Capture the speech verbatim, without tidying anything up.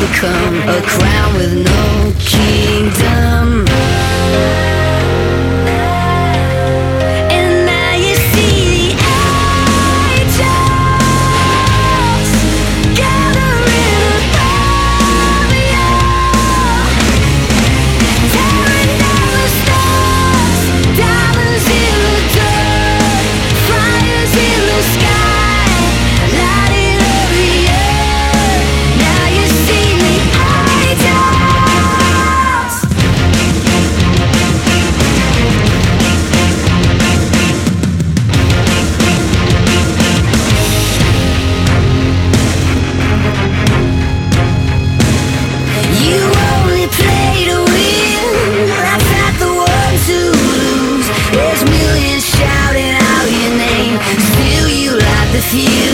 become a crown with no kingdom. And now you see the angels gathering above you, tearing down the stars, diamonds in the dirt, fires in the sky, lighting up the earth. Now you see the angels. You only play to win, that's not the one to lose. There's millions shouting out your name, still you light the fuse.